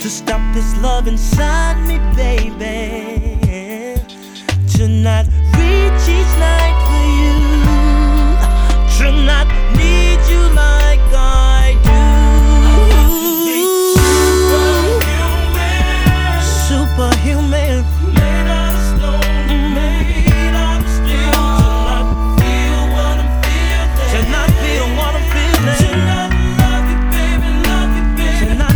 to stop this love inside me, baby, to not reach each